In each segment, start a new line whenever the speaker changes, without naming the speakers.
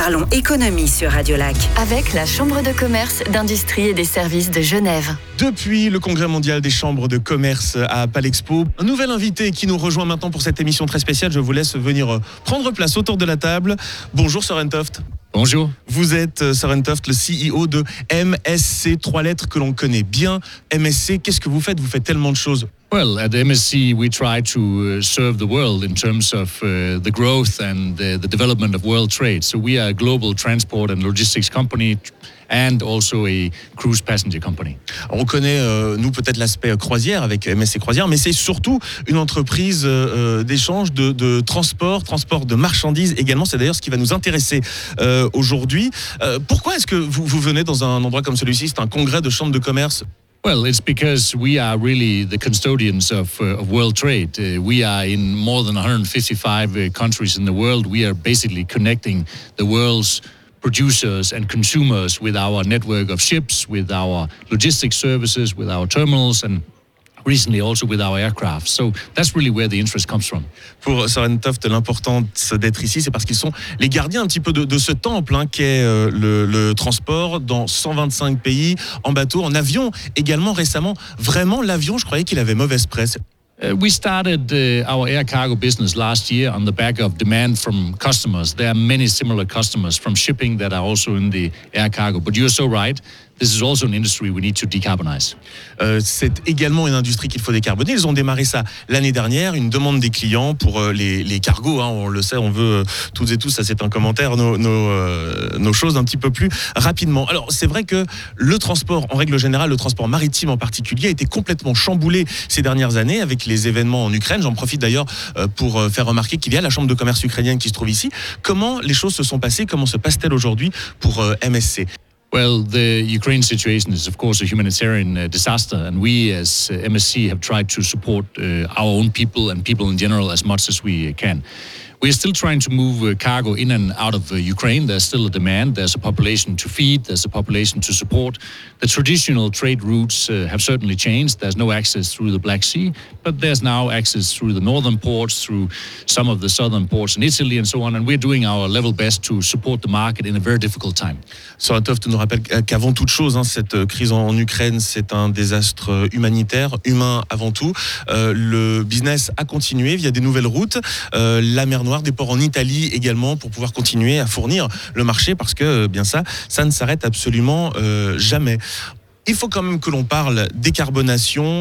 Parlons économie sur Radio Lac.
Avec la Chambre de commerce, d'industrie et des services de Genève.
Depuis le Congrès mondial des chambres de commerce à Palexpo, un nouvel invité qui nous rejoint maintenant pour cette émission très spéciale. Je vous laisse venir prendre place autour de la table. Bonjour Søren Toft.
Bonjour.
Vous êtes Søren Toft, le CEO de MSC, 3 lettres que l'on connaît bien. MSC, qu'est-ce que vous faites ? Vous faites tellement de choses.
Well, at MSC, we try to serve the world in terms of the growth and the development of world trade. So we are a global transport and logistics company and also a cruise passenger company.
On connaît, nous, peut-être l'aspect croisière avec MSC Croisière, mais c'est surtout une entreprise d'échange, de transport de marchandises également. C'est d'ailleurs ce qui va nous intéresser aujourd'hui. Pourquoi est-ce que vous venez dans un endroit comme celui-ci ? C'est un congrès de chambres de commerce.
Well, it's because we are really the custodians of world trade. We are in more than 155 countries in the world. We are basically connecting the world's producers and consumers with our network of ships, with our logistics services, with our terminals, and recently also with our aircraft. So that's really where the interest comes from.
Pour Søren Toft, l'importance d'être ici, c'est parce qu'ils sont les gardiens un petit peu de ce temple qu'est le transport dans 125 pays, en bateau, en avion également récemment. Vraiment, l'avion, je croyais qu'il avait mauvaise presse.
We started our air cargo business last year on the back of demand from customers. There are many similar customers from shipping that are also in the air cargo. But you're so right. This is also an industry we need to decarbonize.
C'est également une industrie qu'il faut décarboner. Ils ont démarré ça l'année dernière, une demande des clients pour les cargos. On le sait, on veut toutes et tous, ça c'est un commentaire, nos choses un petit peu plus rapidement. Alors c'est vrai que le transport, en règle générale, le transport maritime en particulier, a été complètement chamboulé ces dernières années avec les événements en Ukraine. J'en profite d'ailleurs pour faire remarquer qu'il y a la Chambre de commerce ukrainienne qui se trouve ici. Comment les choses se sont passées ? Comment se passe-t-elle aujourd'hui pour MSC ?
Well, the Ukraine situation is, of course, a humanitarian disaster, and we, as MSC, have tried to support our own people and people in general as much as we can. We are still trying to move cargo in and out of Ukraine. There's still a demand. There's a population to feed. There's a population to support. The traditional trade routes have certainly changed. There's no access through the Black Sea, but there's now access through the northern ports, through some of the southern ports in Italy and so on. And we're doing our level best to support the market in a very difficult time.
Søren Toft nous rappelle qu'avant toute chose, cette crise en Ukraine, c'est un désastre humanitaire, humain avant tout. Le business a continué via des nouvelles routes. La mer Noire, des ports en Italie également pour pouvoir continuer à fournir le marché parce que bien ça ne s'arrête absolument jamais. Il faut quand même que l'on parle décarbonation,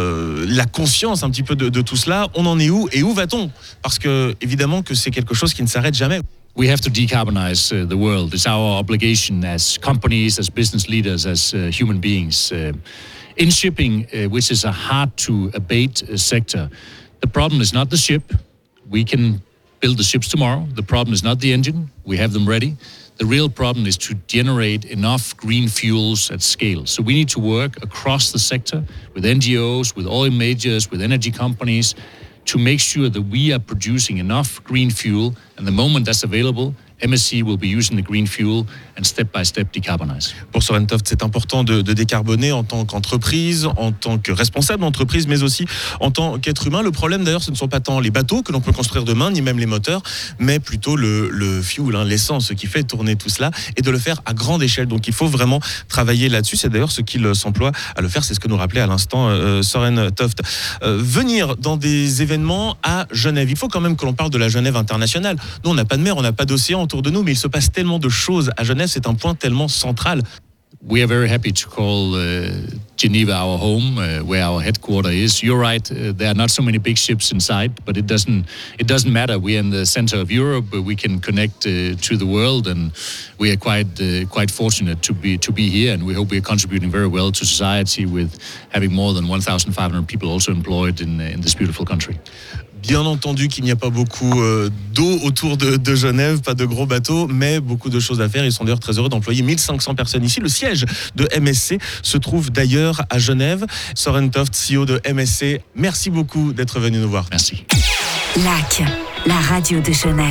la conscience un petit peu de tout cela. On en est où et où va-t-on ? Parce que évidemment que c'est quelque chose qui ne s'arrête jamais.
We have to decarbonize the world. It's our obligation as companies, as business leaders, as human beings. In shipping, which is a hard-to-abate sector, the problem is not the ship. We can build the ships tomorrow. The problem is not the engine. We have them ready. The real problem is to generate enough green fuels at scale. So we need to work across the sector with NGOs, with oil majors, with energy companies to make sure that we are producing enough green fuel, and the moment that's available, MSC will be using the green fuel and step by step decarbonize.
Pour Søren Toft, c'est important de décarboner en tant qu'entreprise, en tant que responsable d'entreprise, mais aussi en tant qu'être humain. Le problème d'ailleurs, ce ne sont pas tant les bateaux que l'on peut construire demain, ni même les moteurs, mais plutôt le fuel, l'essence qui fait tourner tout cela, et de le faire à grande échelle. Donc il faut vraiment travailler là-dessus. C'est d'ailleurs ce qu'il s'emploie à le faire. C'est ce que nous rappelait à l'instant Søren Toft. Venir dans des événements à Genève. Il faut quand même que l'on parle de la Genève internationale. Nous, on n'a pas de mer, on n'a pas d'océan autour de nous, mais il se passe tellement de choses à Genève, c'est un point tellement central.
We are very happy to call Geneva our home, where our headquarters is. You're right, there are not so many big ships inside, but it doesn't matter. We're in the center of Europe. We can connect to the world, and we are quite fortunate to be here. And we hope we are contributing very well to society with having more than 1,500 people also employed in this beautiful country.
Bien entendu qu'il n'y a pas beaucoup d'eau autour de Genève, pas de gros bateaux, mais beaucoup de choses à faire. Ils sont d'ailleurs très heureux d'employer 1500 personnes ici. Le siège de MSC se trouve d'ailleurs à Genève. Søren Toft, CEO de MSC, merci beaucoup d'être venu nous voir.
Merci.
Lac, la radio de Genève.